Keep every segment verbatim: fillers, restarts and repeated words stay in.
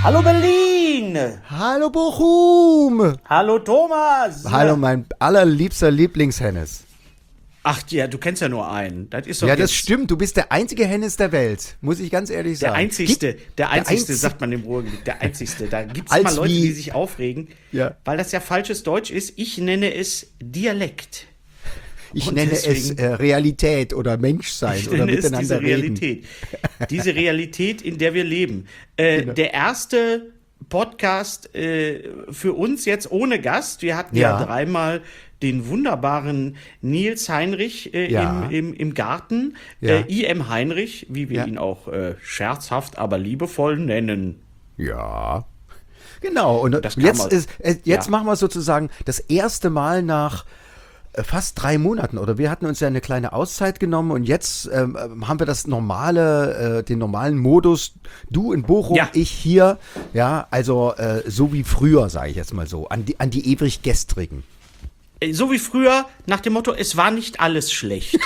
Hallo Berlin! Hallo Bochum! Hallo Thomas! Hallo mein allerliebster Lieblingshennes. Ach ja, du kennst ja nur einen. Das ist doch Ja, das jetzt stimmt. Du bist der einzige Hennes der Welt, muss ich ganz ehrlich der sagen. einzigste, Gibt- der einzigste, einzig- sagt man im Ruhrgebiet, der einzigste. Da gibt es Als mal Leute, wie- die sich aufregen, Ja. weil das ja falsches Deutsch ist. Ich nenne es Dialekt. Ich Und nenne deswegen- es äh, Realität oder Menschsein Ich oder nenne es miteinander diese reden. Realität. Diese Realität, in der wir leben. Äh, Genau. Der erste Podcast äh, für uns jetzt ohne Gast. Wir hatten ja, Ja. dreimal den wunderbaren Nils Heinrich äh, Ja. im, im, im Garten. Ja. Äh, I M Heinrich, wie wir Ja. ihn auch äh, scherzhaft, aber liebevoll nennen. Ja. Genau, und Das kann jetzt, man- ist, äh, jetzt ja. machen wir sozusagen das erste Mal nach äh, fast drei Monaten, oder wir hatten uns ja eine kleine Auszeit genommen und jetzt ähm, ähm, haben wir das normale, äh, den normalen Modus, du in Bochum, Ja. ich hier, ja, also äh, so wie früher, sage ich jetzt mal so, an die, an die ewig Gestrigen. Äh, So wie früher, nach dem Motto, es war nicht alles schlecht.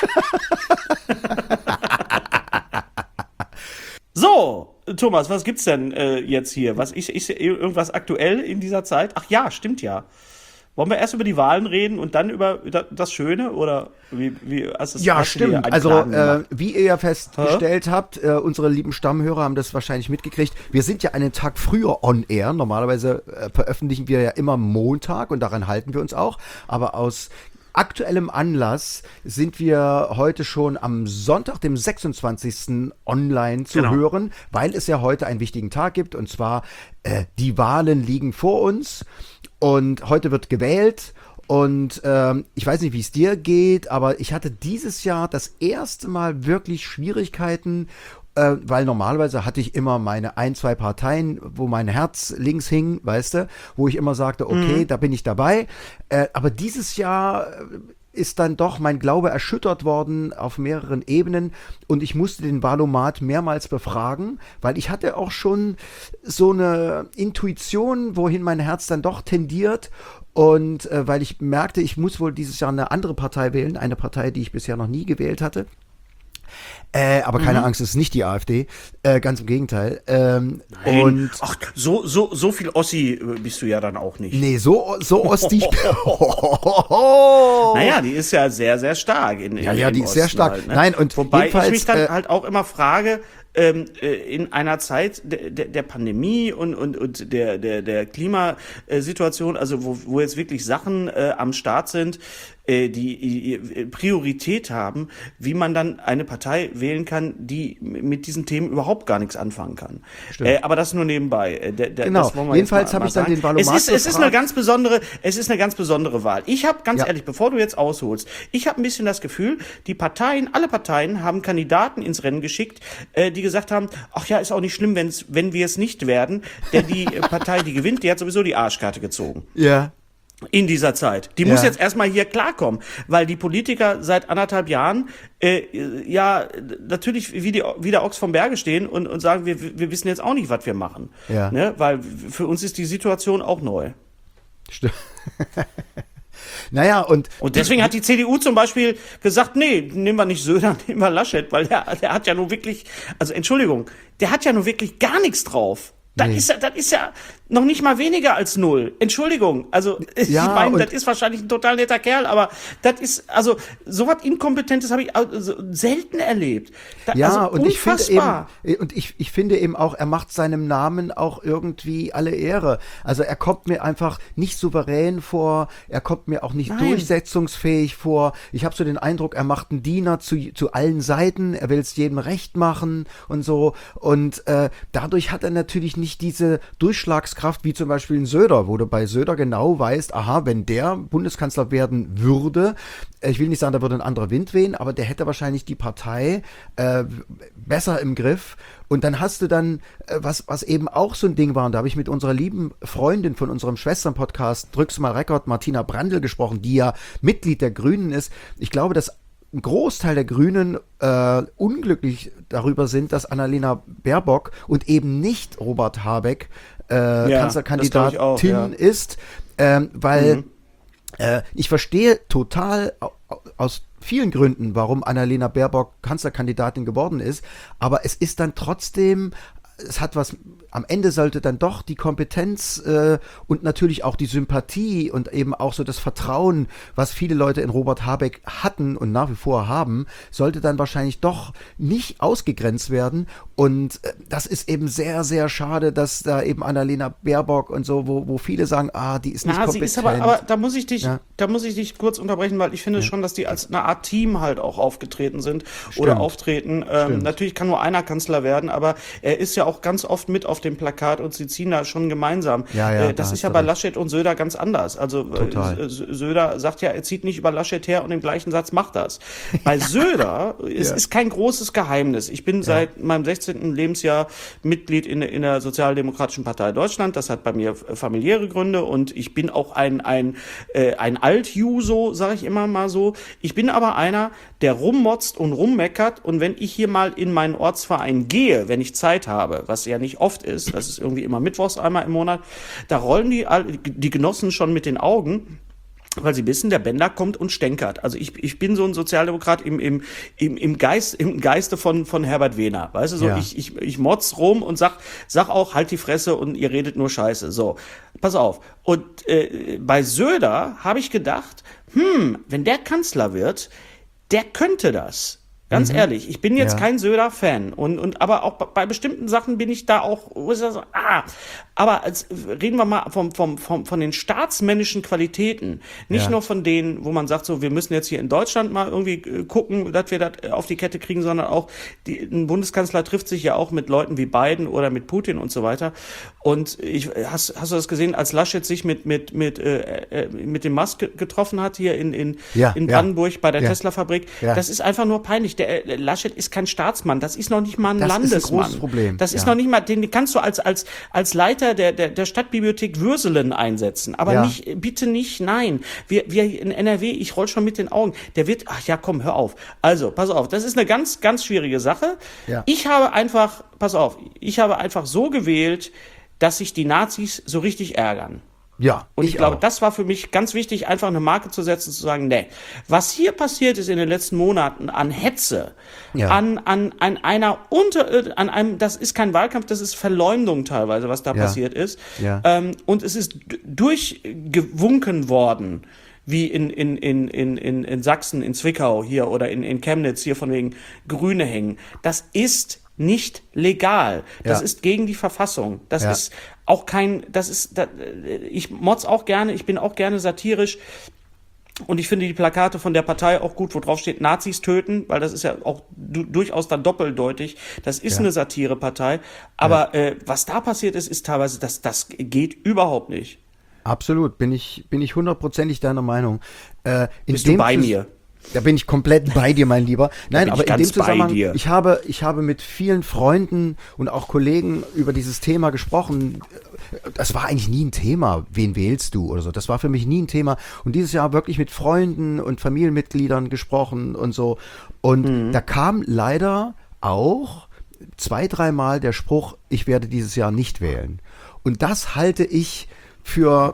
So, Thomas, was gibt's denn äh, jetzt hier? Was ist, ist irgendwas aktuell in dieser Zeit? Ach ja, stimmt ja. Wollen wir erst über die Wahlen reden und dann über da- das Schöne? Oder wie, wie hast du das Ja, hast du dir stimmt. einen Also, Plan äh, gemacht? wie ihr ja festgestellt habt, äh, unsere lieben Stammhörer haben das wahrscheinlich mitgekriegt. Wir sind ja einen Tag früher on air. Normalerweise äh, veröffentlichen wir ja immer Montag und daran halten wir uns auch. Aber aus aktuellem Anlass sind wir heute schon am Sonntag, dem sechsundzwanzigsten online zu Genau. hören, weil es ja heute einen wichtigen Tag gibt. Und zwar, äh, die Wahlen liegen vor uns. Und heute wird gewählt. Und ähm, ich weiß nicht, wie es dir geht, aber ich hatte dieses Jahr das erste Mal wirklich Schwierigkeiten, äh, weil normalerweise hatte ich immer meine ein, zwei Parteien, wo mein Herz links hing, weißt du, wo ich immer sagte, okay, da bin ich dabei. Äh, aber dieses Jahr äh, ist dann doch mein Glaube erschüttert worden auf mehreren Ebenen und ich musste den Wahlomat mehrmals befragen, weil ich hatte auch schon so eine Intuition, wohin mein Herz dann doch tendiert und äh, weil ich merkte, ich muss wohl dieses Jahr eine andere Partei wählen, eine Partei, die ich bisher noch nie gewählt hatte. Äh, aber keine Angst, es ist nicht die AfD, äh, ganz im Gegenteil. Ähm, Nein. und Ach, so, so, so viel Ossi äh, bist du ja dann auch nicht. nee, so, so ostig. Naja, die ist ja sehr, sehr stark. In, Ja, in, ja, im die ist sehr Osten stark. Halt, ne? Nein, und wobei jedenfalls, ich mich dann äh, halt auch immer frage, ähm, äh, in einer Zeit de, de, der Pandemie und, und, und der, der, der Klimasituation, also wo, wo jetzt wirklich Sachen äh, am Start sind, äh, die äh, Priorität haben, wie man dann eine Partei wählen kann, die mit diesen Themen überhaupt gar nichts anfangen kann. Äh, aber das nur nebenbei. Äh, der, der, Genau. das wollen wir Jedenfalls jetzt mal- habe mal ich dann sagen. den Wahlomat es ist, es ist eine gefragt. ganz besondere, es ist eine ganz besondere Wahl. Ich habe ganz Ja. ehrlich, bevor du jetzt ausholst, ich habe ein bisschen das Gefühl, die Parteien, alle Parteien haben Kandidaten ins Rennen geschickt, äh, die gesagt haben, ach ja, ist auch nicht schlimm, wenn's, wenn wir es nicht werden, denn die äh, Partei, die gewinnt, die hat sowieso die Arschkarte gezogen. ja. In dieser Zeit. Die Ja. muss jetzt erstmal hier klarkommen, weil die Politiker seit anderthalb Jahren äh, ja natürlich wie, die, wie der Ochs vom Berge stehen und, und sagen, wir, wir wissen jetzt auch nicht, was wir machen. Ja. Ne? Weil für uns ist die Situation auch neu. Stimmt. Naja, und, Und deswegen hat die C D U zum Beispiel gesagt, nee, nehmen wir nicht Söder, nehmen wir Laschet, weil der, der hat ja nun wirklich, also Entschuldigung, der hat ja nun wirklich gar nichts drauf. Das, Nee. ist, ja- das ist ja noch nicht mal weniger als null. Entschuldigung. Also, Ja, ich meine, und- das ist wahrscheinlich ein total netter Kerl, aber das ist, also, sowas Inkompetentes habe ich also selten erlebt. Da, ja, also, und ich finde unfassbar. eben, und ich, ich finde eben auch, er macht seinem Namen auch irgendwie alle Ehre. Also er kommt mir einfach nicht souverän vor, er kommt mir auch nicht Nein. durchsetzungsfähig vor. Ich habe so den Eindruck, er macht einen Diener zu, zu allen Seiten, er will es jedem recht machen und so. Und äh, dadurch hat er natürlich nicht diese Durchschlagskraft wie zum Beispiel ein Söder, wo du bei Söder genau weißt, aha, wenn der Bundeskanzler werden würde, ich will nicht sagen, da würde ein anderer Wind wehen, aber der hätte wahrscheinlich die Partei äh, besser im Griff. Und dann hast du dann, äh, was, was eben auch so ein Ding war, und da habe ich mit unserer lieben Freundin von unserem Schwestern-Podcast, Drück's mal Rekord, Martina Brandl gesprochen, die ja Mitglied der Grünen ist. Ich glaube, dass ein Großteil der Grünen äh, unglücklich darüber sind, dass Annalena Baerbock und eben nicht Robert Habeck äh, Ja, Kanzlerkandidatin das glaub ich auch, ja. ist, ähm, weil Mhm. äh, ich verstehe total au- au- aus vielen Gründen, warum Annalena Baerbock Kanzlerkandidatin geworden ist, aber es ist dann trotzdem es hat was, am Ende sollte dann doch die Kompetenz äh, und natürlich auch die Sympathie und eben auch so das Vertrauen, was viele Leute in Robert Habeck hatten und nach wie vor haben, sollte dann wahrscheinlich doch nicht ausgegrenzt werden. Und äh, das ist eben sehr, sehr schade, dass da eben Annalena Baerbock und so, wo, wo viele sagen, ah, die ist nicht Na, kompetent. sie ist aber, aber da muss ich dich, Ja. da muss ich dich kurz unterbrechen, weil ich finde Ja. schon, dass die als eine Art Team halt auch aufgetreten sind Stimmt. oder auftreten. Ähm, Stimmt. natürlich kann nur einer Kanzler werden, aber er ist ja auch ganz oft mit auf dem Plakat und sie ziehen da schon gemeinsam. Ja, ja, äh, das da ist hast ja du bei recht. Laschet und Söder ganz anders. Also äh, Total. S- Söder sagt ja, er zieht nicht über Laschet her und im gleichen Satz macht das. Bei Söder, es Ja. ist kein großes Geheimnis. Ich bin seit meinem sechzehnten Lebensjahr Mitglied in, in der Sozialdemokratischen Partei Deutschland. Das hat bei mir äh, familiäre Gründe und ich bin auch ein, ein, äh, ein Alt-Juso, sage ich immer mal so. Ich bin aber einer, der rummotzt und rummeckert und wenn ich hier mal in meinen Ortsverein gehe, wenn ich Zeit habe, was ja nicht oft ist, das ist irgendwie immer mittwochs einmal im Monat, da rollen die, all- die Genossen schon mit den Augen, weil sie wissen, der Bender kommt und stänkert. Also ich, ich bin so ein Sozialdemokrat im, im, im, im, Geist, im Geiste von, von Herbert Wehner. Weißt du, so Ja. ich, ich, ich motz rum und sag, sag auch, halt die Fresse und ihr redet nur Scheiße. So, pass auf. Und äh, bei Söder habe ich gedacht, hm, wenn der Kanzler wird, der könnte das. Ganz ehrlich, ich bin jetzt Ja. kein Söder-Fan und, und aber auch bei, bei bestimmten Sachen bin ich da auch, wo ist das so, ah, aber als, reden wir mal vom, vom, vom, von den staatsmännischen Qualitäten, nicht Ja. nur von denen, wo man sagt, so, wir müssen jetzt hier in Deutschland mal irgendwie äh, gucken, dass wir das äh, auf die Kette kriegen, sondern auch, die, ein Bundeskanzler trifft sich ja auch mit Leuten wie Biden oder mit Putin und so weiter. Und ich, hast, hast du das gesehen, als Laschet sich mit, mit, mit, äh, äh, mit dem Musk ge- getroffen hat hier in, in, Ja, in ja. Brandenburg bei der Ja. Tesla-Fabrik? Ja. Das ist einfach nur peinlich. Der äh, Laschet ist kein Staatsmann, das ist noch nicht mal ein Das ist ein Landesmann. großes Problem, Das ist ja. noch nicht mal, den kannst du als, als, als Leiter der, der, der Stadtbibliothek Würselen einsetzen. Aber Ja. nicht, bitte nicht, nein. Wir, wir in N R W, ich roll schon mit den Augen. Der wird, ach ja, komm, hör auf. Also, pass auf, das ist eine ganz, ganz schwierige Sache. Ja. Ich habe einfach, pass auf, ich habe einfach so gewählt, dass sich die Nazis so richtig ärgern. Ja, Und ich, glaube, auch. das war für mich ganz wichtig, einfach eine Marke zu setzen, zu sagen, nee, was hier passiert ist in den letzten Monaten an Hetze, Ja. an, an, an einer unter, an einem, das ist kein Wahlkampf, das ist Verleumdung teilweise, was da Ja. passiert ist. Ja. Ähm, und es ist d- durchgewunken worden, wie in, in, in, in, in, in Sachsen, in Zwickau hier oder in, in Chemnitz hier von wegen Grüne hängen. Das ist nicht legal. Das Ja. ist gegen die Verfassung. Das Ja. ist auch kein, das ist, da, ich motz auch gerne, ich bin auch gerne satirisch. Und ich finde die Plakate von der Partei auch gut, wo drauf steht Nazis töten, weil das ist ja auch du, durchaus dann doppeldeutig. Das ist Ja. eine Satirepartei. Aber äh, was da passiert ist, ist teilweise, das, das geht überhaupt nicht. Absolut, bin ich, bin ich hundertprozentig deiner Meinung. Äh, in Bist du dem bei Zus- mir? Da bin ich komplett bei dir, mein Lieber. Nein, bin aber ich in dem ganz bei Zusammenhang, dir. ich habe, ich habe mit vielen Freunden und auch Kollegen über dieses Thema gesprochen. Das war eigentlich nie ein Thema, wen wählst du oder so. Das war für mich nie ein Thema. Und dieses Jahr wirklich mit Freunden und Familienmitgliedern gesprochen und so. Und Mhm. da kam leider auch zwei, dreimal der Spruch, ich werde dieses Jahr nicht wählen. Und das halte ich für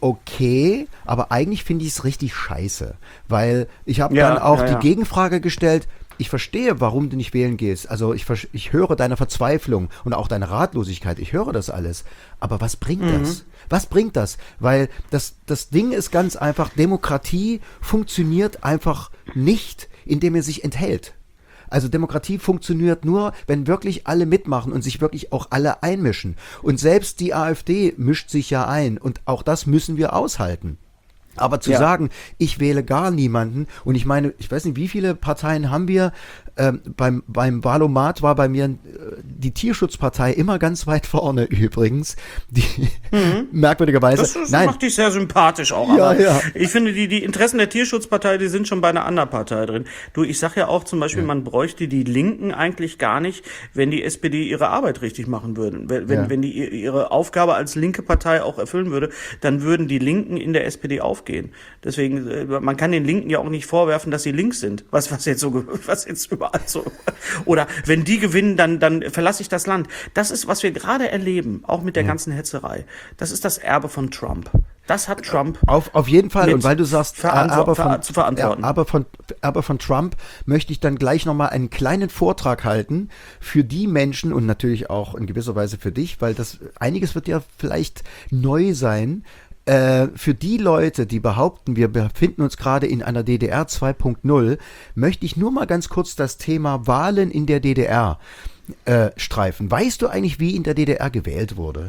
okay, aber eigentlich finde ich es richtig scheiße, weil ich habe Ja, dann auch ja, die ja. Gegenfrage gestellt, ich verstehe, warum du nicht wählen gehst, also ich, vers- ich höre deine Verzweiflung und auch deine Ratlosigkeit, ich höre das alles, aber was bringt Mhm. das? Was bringt das? Weil das, das Ding ist ganz einfach, Demokratie funktioniert einfach nicht, indem er sich enthält. Also Demokratie funktioniert nur, wenn wirklich alle mitmachen und sich wirklich auch alle einmischen. Und selbst die AfD mischt sich ja ein und auch das müssen wir aushalten. Aber zu Ja. sagen, ich wähle gar niemanden und ich meine, ich weiß nicht, wie viele Parteien haben wir, ähm, beim, beim Wahlomat war bei mir äh, die Tierschutzpartei immer ganz weit vorne übrigens, die merkwürdigerweise, Das, das nein, macht dich sehr sympathisch auch. Ja, aber ja. ich finde, die, die Interessen der Tierschutzpartei, die sind schon bei einer anderen Partei drin. Du, ich sag ja auch zum Beispiel, man bräuchte die Linken eigentlich gar nicht, wenn die S P D ihre Arbeit richtig machen würden. Wenn, wenn, Ja. wenn die ihr- ihre Aufgabe als linke Partei auch erfüllen würde, dann würden die Linken in der S P D aufgehen. Deswegen, äh, man kann den Linken ja auch nicht vorwerfen, dass sie links sind. Was, was jetzt so, ge- was jetzt überall so. Oder wenn die gewinnen, dann, dann verlasse ich das Land. Das ist, was wir gerade erleben, auch mit der ganzen Hetzerei. Das ist das Erbe von Trump. Das hat Trump Auf, auf jeden Fall. Und weil du sagst, äh, aber, von, zu verantworten. Ja, aber, von, aber von Trump möchte ich dann gleich nochmal einen kleinen Vortrag halten für die Menschen und natürlich auch in gewisser Weise für dich, weil das einiges wird ja vielleicht neu sein. Äh, für die Leute, die behaupten, wir befinden uns gerade in einer D D R zwei Punkt null, möchte ich nur mal ganz kurz das Thema Wahlen in der D D R äh, streifen. Weißt du eigentlich, wie in der D D R gewählt wurde?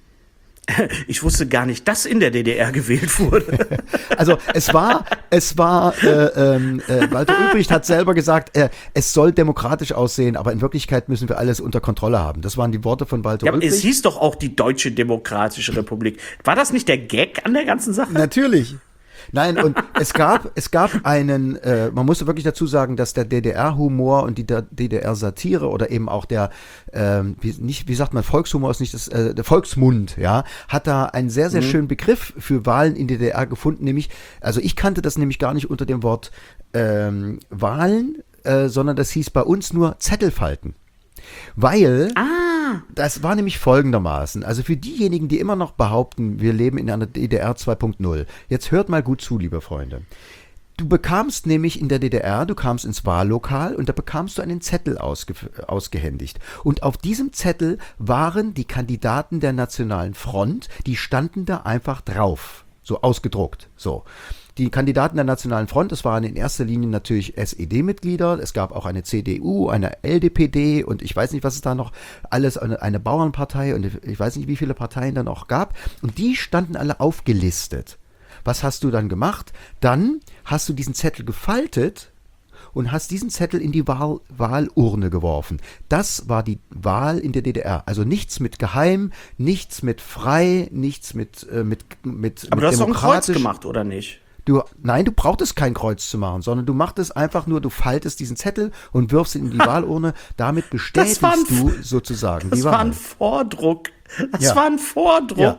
Ich wusste gar nicht, dass in der D D R gewählt wurde. Also es war, es war, äh, äh, Walter Ulbricht hat selber gesagt, äh, es soll demokratisch aussehen, aber in Wirklichkeit müssen wir alles unter Kontrolle haben. Das waren die Worte von Walter Ja, Ulbricht. es hieß doch auch die Deutsche Demokratische Republik. War das nicht der Gag an der ganzen Sache? Natürlich. Nein, und es gab, es gab einen, äh, man muss wirklich dazu sagen, dass der D D R-Humor und die D D R-Satire oder eben auch der, ähm, wie, nicht, wie sagt man, Volkshumor ist nicht das, äh, der Volksmund, ja, hat da einen sehr, sehr mhm. schönen Begriff für Wahlen in der D D R gefunden, nämlich, also ich kannte das nämlich gar nicht unter dem Wort ähm, Wahlen, äh, sondern das hieß bei uns nur Zettelfalten. Weil, ah. das war nämlich folgendermaßen, also für diejenigen, die immer noch behaupten, wir leben in einer D D R zwei Punkt null, jetzt hört mal gut zu, liebe Freunde. Du bekamst nämlich in der D D R, du kamst ins Wahllokal und da bekamst du einen Zettel ausge, ausgehändigt. Und auf diesem Zettel waren die Kandidaten der Nationalen Front, die standen da einfach drauf, so ausgedruckt, so. Die Kandidaten der Nationalen Front, das waren in erster Linie natürlich S E D-Mitglieder, es gab auch eine C D U, eine L D P D und ich weiß nicht, was es da noch alles, eine, eine Bauernpartei und ich weiß nicht, wie viele Parteien da noch gab und die standen alle aufgelistet. Was hast du dann gemacht? Dann hast du diesen Zettel gefaltet und hast diesen Zettel in die Wahl, Wahlurne geworfen. Das war die Wahl in der D D R. Also nichts mit geheim, nichts mit frei, nichts mit, äh, mit, mit Aber mit du hast doch ein Kreuz gemacht, oder nicht? Du, nein, du brauchtest kein Kreuz zu machen, sondern du machtest einfach nur, du faltest diesen Zettel und wirfst ihn in die ha, Wahlurne. Damit bestätigst ein, du sozusagen die Wahl. Das war ein Vordruck. Das ja. war ein Vordruck. Ja.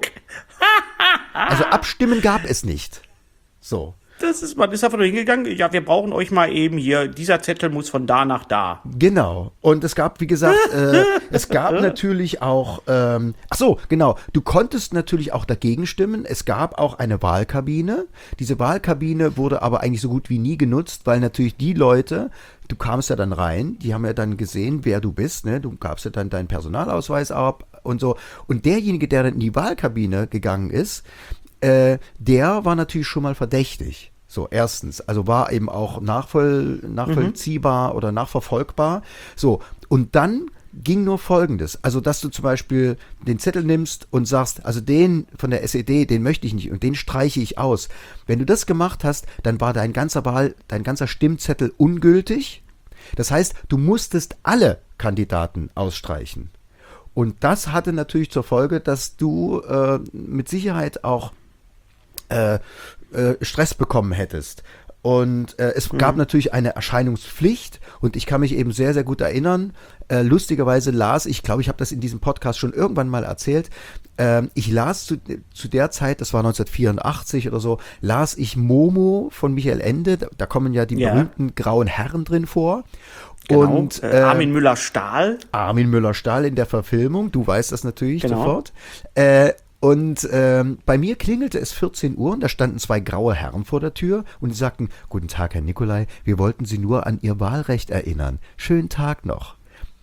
Also abstimmen gab es nicht. So. Das ist, man ist einfach nur hingegangen, ja, wir brauchen euch mal eben hier, dieser Zettel muss von da nach da. Genau. Und es gab, wie gesagt, äh, es gab natürlich auch, ähm, ach so, genau, du konntest natürlich auch dagegen stimmen. Es gab auch eine Wahlkabine. Diese Wahlkabine wurde aber eigentlich so gut wie nie genutzt, weil natürlich die Leute, du kamst ja dann rein, die haben ja dann gesehen, wer du bist, ne? Du gabst ja dann deinen Personalausweis ab und so. Und derjenige, der dann in die Wahlkabine gegangen ist, äh, der war natürlich schon mal verdächtig. So, erstens, also war eben auch nachvoll, nachvollziehbar mhm. oder nachverfolgbar. So, und dann ging nur Folgendes, also dass du zum Beispiel den Zettel nimmst und sagst, also den von der S E D, den möchte ich nicht und den streiche ich aus. Wenn du das gemacht hast, dann war dein ganzer Wahl, dein ganzer Stimmzettel ungültig. Das heißt, du musstest alle Kandidaten ausstreichen. Und das hatte natürlich zur Folge, dass du äh, mit Sicherheit auch äh, äh, Stress bekommen hättest. Und äh, es mhm. gab natürlich eine Erscheinungspflicht und ich kann mich eben sehr, sehr gut erinnern. Äh, lustigerweise las ich, glaube ich, habe das in diesem Podcast schon irgendwann mal erzählt, äh, ich las zu, zu der Zeit, das war neunzehnhundertvierundachtzig oder so, las ich Momo von Michael Ende, da, da kommen ja die ja. berühmten grauen Herren drin vor. Genau, und äh, Armin Müller-Stahl. Armin Müller-Stahl in der Verfilmung, du weißt das natürlich genau. sofort. Äh, Und ähm, bei mir klingelte es vierzehn Uhr und da standen zwei graue Herren vor der Tür und die sagten, guten Tag, Herr Nicolai, wir wollten Sie nur an Ihr Wahlrecht erinnern. Schönen Tag noch.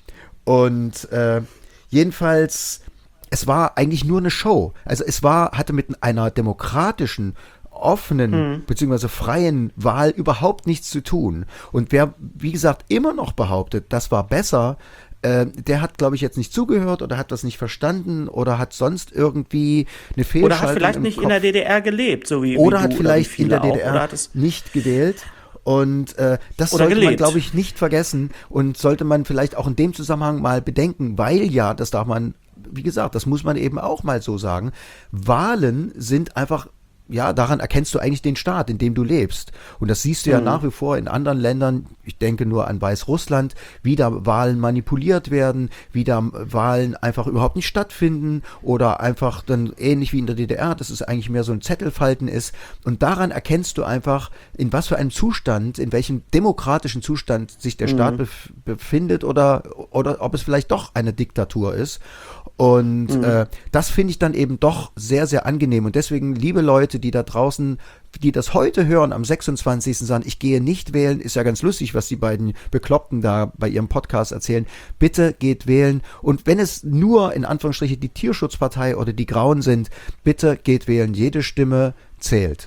Und äh, jedenfalls, es war eigentlich nur eine Show. Also es war, hatte mit einer demokratischen, offenen hm. bzw. freien Wahl überhaupt nichts zu tun. Und wer, wie gesagt, immer noch behauptet, das war besser, Äh, der hat, glaube ich, jetzt nicht zugehört oder hat das nicht verstanden oder hat sonst irgendwie eine Fehlschaltung Oder hat vielleicht nicht Kopf. in der D D R gelebt, so wie, oder wie hat du, vielleicht oder in der D D R nicht gewählt. Und äh, das oder sollte gelebt. man, glaube ich, nicht vergessen und sollte man vielleicht auch in dem Zusammenhang mal bedenken, weil ja, das darf man, wie gesagt, das muss man eben auch mal so sagen, Wahlen sind einfach ja, daran erkennst du eigentlich den Staat, in dem du lebst. Und das siehst du ja Mhm. nach wie vor in anderen Ländern, ich denke nur an Weißrussland, wie da Wahlen manipuliert werden, wie da Wahlen einfach überhaupt nicht stattfinden oder einfach dann ähnlich wie in der D D R, dass es eigentlich mehr so ein Zettelfalten ist. Und daran erkennst du einfach, in was für einem Zustand, in welchem demokratischen Zustand sich der Staat bef- befindet oder, oder ob es vielleicht doch eine Diktatur ist. Und Mhm. äh, das finde ich dann eben doch sehr, sehr angenehm. Und deswegen, liebe Leute, die da draußen, die das heute hören, am sechsundzwanzigsten sagen, ich gehe nicht wählen, ist ja ganz lustig, was die beiden Bekloppten da bei ihrem Podcast erzählen. Bitte geht wählen. Und wenn es nur in Anführungsstrichen die Tierschutzpartei oder die Grauen sind, bitte geht wählen. Jede Stimme zählt.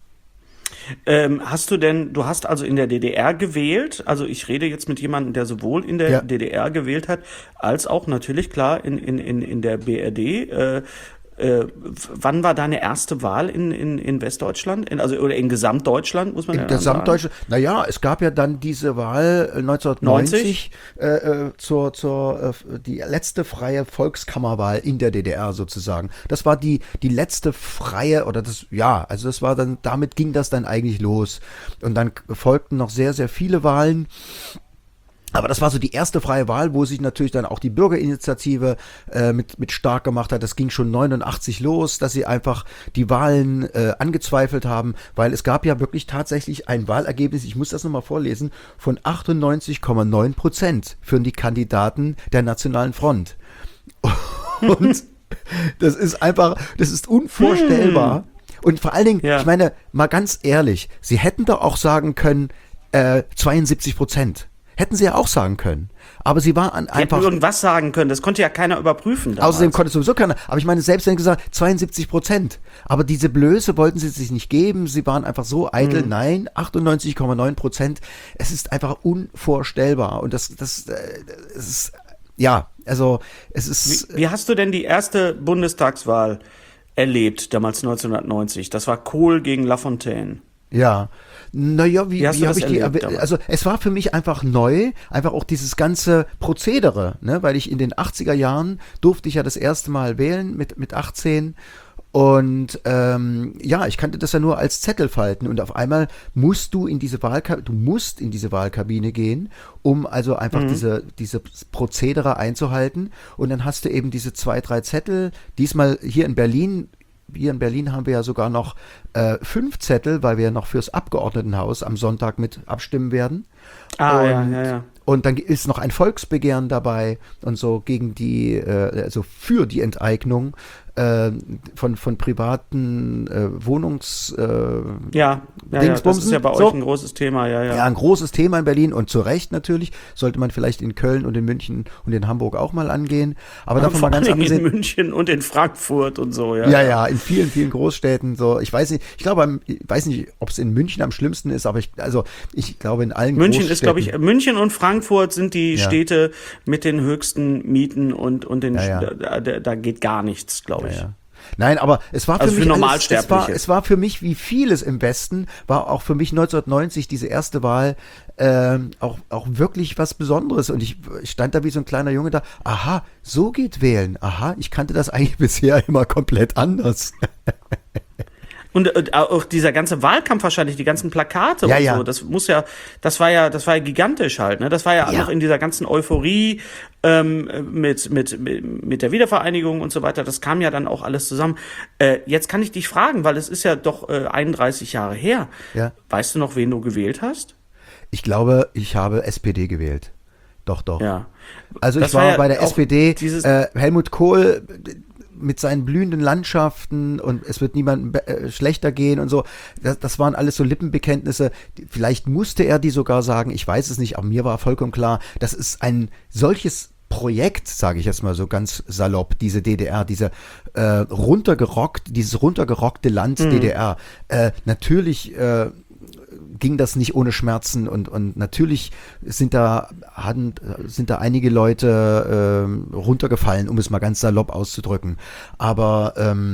Ähm, hast du denn, du hast also in der D D R gewählt, also ich rede jetzt mit jemandem, der sowohl in der Ja. D D R gewählt hat, als auch natürlich klar in, in, in, in der B R D. Äh, äh, wann war deine erste Wahl in, in, in Westdeutschland? In, also oder in Gesamtdeutschland, muss man In ja dann Gesamtdeutschland, naja, es gab ja dann diese Wahl äh, neunzehnhundertneunzig, äh, äh, zur, zur, äh, die letzte freie Volkskammerwahl in der D D R sozusagen. Das war die, die letzte freie, oder das, ja, also das war dann, damit ging das dann eigentlich los. Und dann folgten noch sehr, sehr viele Wahlen. Aber das war so die erste freie Wahl, wo sich natürlich dann auch die Bürgerinitiative äh, mit, mit stark gemacht hat. Das ging schon neunundachtzig los, dass sie einfach die Wahlen äh, angezweifelt haben, weil es gab ja wirklich tatsächlich ein Wahlergebnis, ich muss das nochmal vorlesen, von achtundneunzig Komma neun Prozent für die Kandidaten der Nationalen Front. Und das ist einfach, das ist unvorstellbar. Und vor allen Dingen, Ja. ich meine, mal ganz ehrlich, sie hätten doch auch sagen können, äh, zweiundsiebzig Prozent. Hätten sie ja auch sagen können. Aber sie waren Die einfach. hätten irgendwas sagen können, das konnte ja keiner überprüfen damals. Außerdem konnte sowieso keiner. Aber ich meine, selbst wenn gesagt, zweiundsiebzig Prozent. Aber diese Blöße wollten sie sich nicht geben. Sie waren einfach so eitel. Mhm. Nein, achtundneunzig Komma neun Prozent. Es ist einfach unvorstellbar. Und das, das, äh, es ist, ja, also, es ist. Wie, wie hast du denn die erste Bundestagswahl erlebt, damals neunzehnhundertneunzig? Das war Kohl gegen Lafontaine. Ja, naja, wie, Wie hast wie du habe das ich die, erlebt erwe- damals? also es war für mich einfach neu, einfach auch dieses ganze Prozedere, ne, weil ich in den achtziger Jahren durfte ich ja das erste Mal wählen mit, mit achtzehn und ähm, ja, ich kannte das ja nur als Zettelfalten und auf einmal musst du in diese Wahlkabine, du musst in diese Wahlkabine gehen, um also einfach Mhm. diese, diese Prozedere einzuhalten und dann hast du eben diese zwei, drei Zettel, diesmal hier in Berlin. Hier in Berlin haben wir ja sogar noch äh, fünf Zettel, weil wir ja noch fürs Abgeordnetenhaus am Sonntag mit abstimmen werden. Ah, und, ja, ja, ja. Und dann ist noch ein Volksbegehren dabei und so gegen die, äh, also für die Enteignung äh, von, von privaten äh, Wohnungs... Äh, Ja, ja, ja, das Dingsbumsen. ist ja bei So. euch ein großes Thema, ja, ja. Ja, ein großes Thema in Berlin und zu Recht natürlich. Sollte man vielleicht in Köln und in München und in Hamburg auch mal angehen. Aber davon Vor mal ganz allem in abgesehen. München und in Frankfurt und so, ja. Ja, ja, in vielen, vielen Großstädten so. Ich weiß nicht, ich glaube, am- ich weiß nicht, ob es in München am schlimmsten ist, aber ich, also ich glaube in allen München Großstädten. ist, glaube ich, München und Frankfurt sind die Ja. Städte mit den höchsten Mieten und, und den, Ja, ja. Da, da, da geht gar nichts, glaube ich. Ja, ja. Nein, aber es war für Also für mich alles, es Normalsterbliche. war, es war für mich wie vieles im Westen, war auch für mich neunzehnhundertneunzig diese erste Wahl ähm, auch, auch wirklich was Besonderes und ich, ich stand da wie so ein kleiner Junge da, aha, so geht wählen, aha, ich kannte das eigentlich bisher immer komplett anders. Und, und auch dieser ganze Wahlkampf wahrscheinlich, die ganzen Plakate Ja, und ja. so, das muss ja, das war ja, das war ja gigantisch halt, ne? Das war ja, Ja. noch in dieser ganzen Euphorie ähm, mit, mit, mit, mit der Wiedervereinigung und so weiter, das kam ja dann auch alles zusammen. Äh, jetzt kann ich dich fragen, weil es ist ja doch äh, einunddreißig Jahre her. Ja. Weißt du noch, wen du gewählt hast? Ich glaube, ich habe S P D gewählt. Doch, doch. Ja. Also Das ich war, war ja bei der auch S P D, dieses- äh, Helmut Kohl äh, mit seinen blühenden Landschaften und es wird niemandem be- äh, schlechter gehen und so. Das, das waren alles so Lippenbekenntnisse. Die- Vielleicht musste er die sogar sagen, ich weiß es nicht, aber mir war vollkommen klar, das ist ein solches Projekt, sage ich jetzt mal so ganz salopp, diese D D R, diese äh, runtergerockt, dieses runtergerockte Land D D R. Äh, natürlich äh, ging das nicht ohne Schmerzen und, und natürlich sind da, hatten, sind da einige Leute ähm, runtergefallen, um es mal ganz salopp auszudrücken. Aber ähm,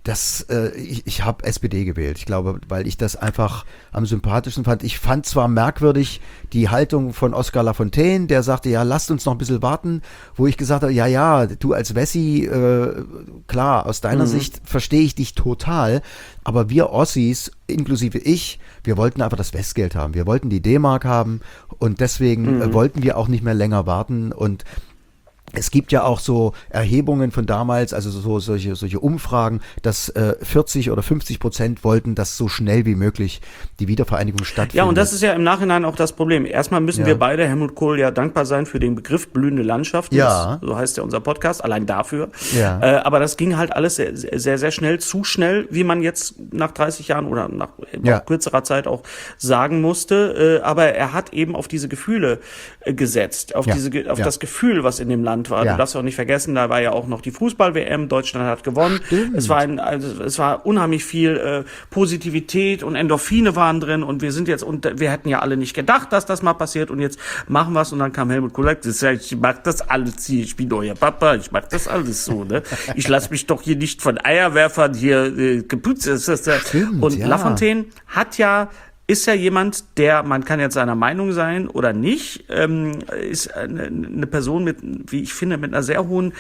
das, äh, ich, ich habe S P D gewählt. Ich glaube, weil ich das einfach am sympathischsten fand. Ich fand zwar merkwürdig die Haltung von Oskar Lafontaine, der sagte, ja, lasst uns noch ein bisschen warten, wo ich gesagt habe, ja, ja, du als Wessi, äh, klar, aus deiner mhm. Sicht verstehe ich dich total, aber wir Ossis, inklusive ich, wir wollten einfach das Westgeld haben. Wir wollten die D-Mark haben und deswegen mhm. äh, wollten wir auch nicht mehr länger warten und es gibt ja auch so Erhebungen von damals, also so solche solche Umfragen, dass äh, vierzig oder fünfzig Prozent wollten, dass so schnell wie möglich die Wiedervereinigung stattfindet. Ja, und das ist ja im Nachhinein auch das Problem. Erstmal müssen ja. wir beide, Helmut Kohl, ja dankbar sein für den Begriff blühende Landschaften. Ja. Das, so heißt ja unser Podcast, allein dafür. Ja. Äh, aber das ging halt alles sehr, sehr, sehr schnell, zu schnell, wie man jetzt nach dreißig Jahren oder nach ja. kürzerer Zeit auch sagen musste. Äh, aber er hat eben auf diese Gefühle äh, gesetzt, auf ja. diese, auf ja. das Gefühl, was in dem Land war. Ja. Du darfst auch nicht vergessen, da war ja auch noch die Fußball-W M, Deutschland hat gewonnen. Stimmt. Es war ein, also es war unheimlich viel äh, Positivität und Endorphine waren drin und wir sind jetzt, und wir hätten ja alle nicht gedacht, dass das mal passiert und jetzt machen wir es und dann kam Helmut Kohl, das heißt, ich mag das alles hier, ich bin euer Papa, ich mag das alles so, ne? Ich lasse mich doch hier nicht von Eierwerfern hier äh, geputzt. Das, das, das. Stimmt, und ja. Lafontaine hat ja ist ja jemand, der, man kann jetzt seiner Meinung sein oder nicht, ähm, ist eine, eine Person mit, wie ich finde, mit einer sehr hohen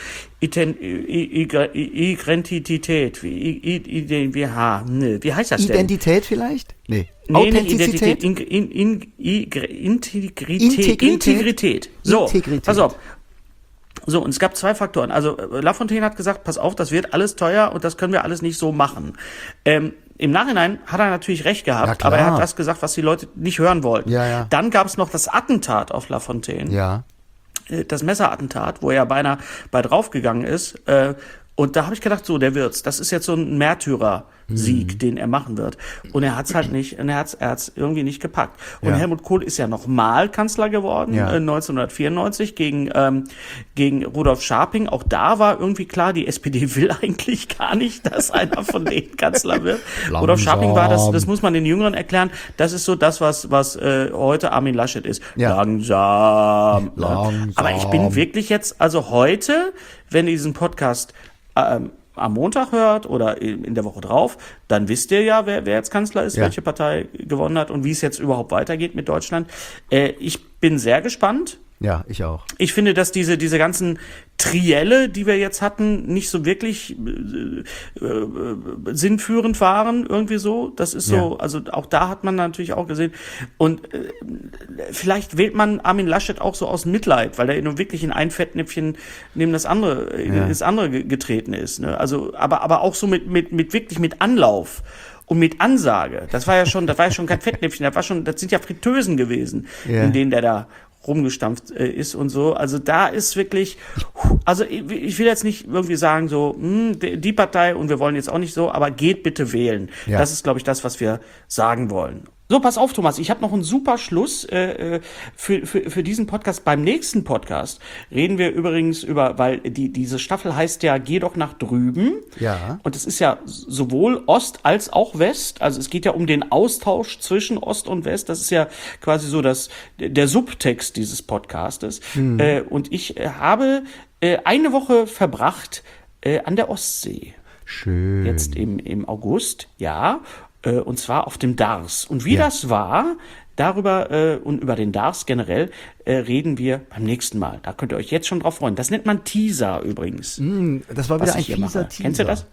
Identität. Wie, wie, wie heißt das denn? Identität vielleicht? Nee. Nee, Authentizität? Identität, in, in, in, Integrität. Integrität. Integrität. So, Integrität. pass auf. So, und es gab zwei Faktoren. Also Lafontaine hat gesagt, pass auf, das wird alles teuer und das können wir alles nicht so machen. Ähm, Im Nachhinein hat er natürlich recht gehabt, ja, aber er hat das gesagt, was die Leute nicht hören wollten. Ja, ja. Dann gab es noch das Attentat auf Lafontaine, Ja. das Messerattentat, wo er beinahe bei draufgegangen ist. Äh, und da habe ich gedacht, so, der wird's. Das ist jetzt so ein Märtyrer-Sieg, mhm. den er machen wird. Und er hat's halt nicht, und er hat's, er hat's irgendwie nicht gepackt. Und ja. Helmut Kohl ist ja nochmal Kanzler geworden, ja. äh, neunzehnhundertvierundneunzig gegen, ähm, gegen Rudolf Scharping. Auch da war irgendwie klar, die S P D will eigentlich gar nicht, dass einer von denen Kanzler wird. Rudolf Scharping war das, das muss man den Jüngeren erklären, das ist so das, was, was äh, heute Armin Laschet ist. Ja. Langsam. Langsam. Aber ich bin wirklich jetzt, also heute, wenn ihr diesen Podcast ähm, am Montag hört oder in der Woche drauf, dann wisst ihr ja, wer, wer jetzt Kanzler ist, ja. welche Partei gewonnen hat und wie es jetzt überhaupt weitergeht mit Deutschland. Äh, ich bin sehr gespannt. Ja, ich auch. Ich finde, dass diese, diese ganzen Trielle, die wir jetzt hatten, nicht so wirklich äh, äh, sinnführend waren, irgendwie so. Das ist so, ja. Also auch da hat man natürlich auch gesehen. Und äh, vielleicht wählt man Armin Laschet auch so aus Mitleid, weil er nun wirklich in ein Fettnäpfchen neben das andere, ja. ins andere getreten ist. Ne? Also, aber, aber auch so mit, mit, mit wirklich mit Anlauf. Und mit Ansage. Das war ja schon, das war ja schon kein Fettnäpfchen, das war schon, das sind ja Fritteusen gewesen, ja. in denen der da rumgestampft äh, ist und so. Also da ist wirklich, also ich, ich will jetzt nicht irgendwie sagen so, mh, die Partei und wir wollen jetzt auch nicht so, aber geht bitte wählen. Ja. Das ist, glaube ich, das, was wir sagen wollen. So, pass auf, Thomas, ich habe noch einen super Schluss äh, für, für, für diesen Podcast. Beim nächsten Podcast reden wir übrigens über, weil die diese Staffel heißt ja Geh doch nach drüben. Ja. Und es ist ja sowohl Ost als auch West. Also es geht ja um den Austausch zwischen Ost und West. Das ist ja quasi so das, der Subtext dieses Podcastes. Hm. Äh, und ich äh, habe äh, eine Woche verbracht äh, an der Ostsee. Schön. Jetzt im, im August, ja. Und zwar auf dem Dars. Und wie ja. das war, darüber äh, und über den Dars generell äh, reden wir beim nächsten Mal. Da könnt ihr euch jetzt schon drauf freuen. Das nennt man Teaser übrigens. Mm, das war wieder ein fieser Teaser. Kennst du das?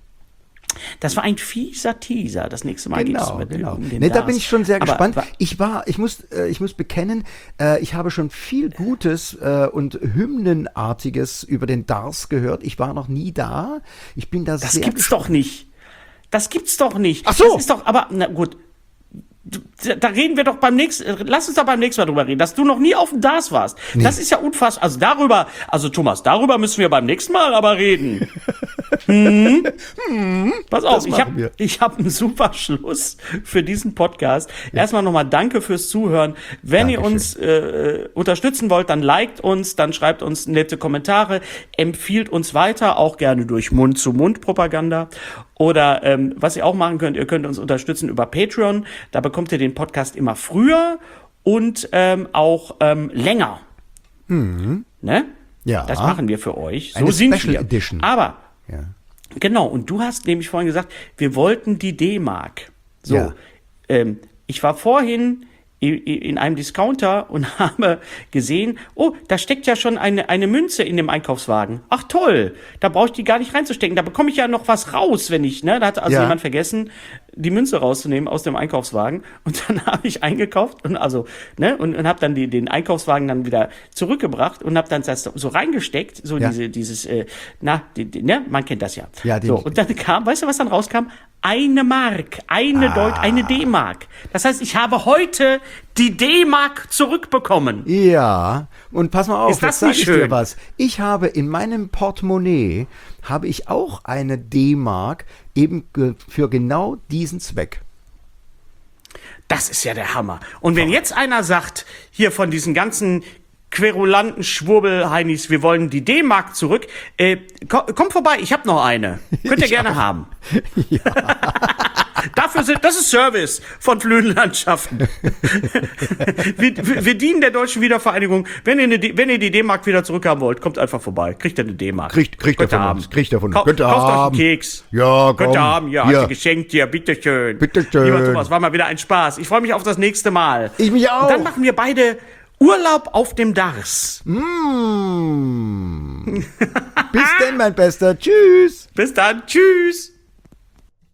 Das war ein fieser Teaser. Das nächste Mal genau, geht's mit genau. um den nee, Dars. Da bin ich schon sehr Aber, gespannt. war, ich war, ich muss, äh, ich muss bekennen, äh, ich habe schon viel Gutes äh, und Hymnenartiges über den Dars gehört. Ich war noch nie da. Ich bin da das sehr. Das gibt's doch nicht. Das gibt's doch nicht. Ach so. Das ist doch, aber, na gut. Da reden wir doch beim nächsten, lass uns doch beim nächsten Mal drüber reden, dass du noch nie auf dem Dars warst. Nee. Das ist ja unfassbar. Also darüber, also Thomas, darüber müssen wir beim nächsten Mal aber reden. hm? Hm? Pass auf, ich habe ich hab einen super Schluss für diesen Podcast. Ja. Erstmal nochmal danke fürs Zuhören. Wenn Dankeschön. ihr uns äh, unterstützen wollt, dann liked uns, dann schreibt uns nette Kommentare, empfiehlt uns weiter, auch gerne durch Mund-zu-Mund-Propaganda. Oder ähm, was ihr auch machen könnt, ihr könnt uns unterstützen über Patreon. Da bekommt ihr den Podcast immer früher und ähm, auch ähm, länger. Mhm. Ne? Ja. Das machen wir für euch. So Eine sind Special wir. Edition. Aber ja. Genau, und du hast nämlich vorhin gesagt, wir wollten die D-Mark. So, Ja. ähm, ich war vorhin i- i- in einem Discounter und habe gesehen, oh, da steckt ja schon eine, eine Münze in dem Einkaufswagen. Ach toll, da brauche ich die gar nicht reinzustecken. Da bekomme ich ja noch was raus, wenn ich, ne? Da hat also Ja. jemand vergessen, die Münze rauszunehmen aus dem Einkaufswagen. Und dann habe ich eingekauft und also, ne, und, und habe dann die, den Einkaufswagen dann wieder zurückgebracht und habe dann das so reingesteckt, so Ja. diese, dieses, äh, na, die, die, ne, man kennt das ja. Ja, den- so, und dann kam, weißt du, was dann rauskam? Eine Mark, eine Ah. Deut, eine D-Mark. Das heißt, ich habe heute die D-Mark zurückbekommen. Ja, und pass mal auf, Ist das jetzt sag nicht ich dir schön? was. Ich habe in meinem Portemonnaie, habe ich auch eine D-Mark eben ge für genau diesen Zweck. Das ist ja der Hammer. Und wenn jetzt einer sagt, hier von diesen ganzen querulanten Schwurbel-Heinis, wir wollen die D-Mark zurück, äh, ko kommt vorbei, ich habe noch eine. Könnt ihr Ich gerne auch. haben. Dafür sind, das ist Service von Flöhenlandschaften. wir, wir, wir dienen der deutschen Wiedervereinigung. Wenn ihr, eine, D- wenn ihr die D-Mark wieder zurückhaben wollt, kommt einfach vorbei. Kriegt ihr eine D-Mark. Kriegt- kriegt Könnt ihr von haben. uns, kriegt ihr von uns. Kau Könnt ihr kauft euch einen haben. Keks. Ja, Könnt ihr komm. haben. Ja, Hier. hat ihr geschenkt dir. Bitteschön. Bitteschön. Lieber Thomas, war mal wieder ein Spaß. Ich freue mich auf das nächste Mal. Ich mich auch. Und dann machen wir beide Urlaub auf dem Dars. Mm. Bis denn, mein Bester. Tschüss. Bis dann. Tschüss.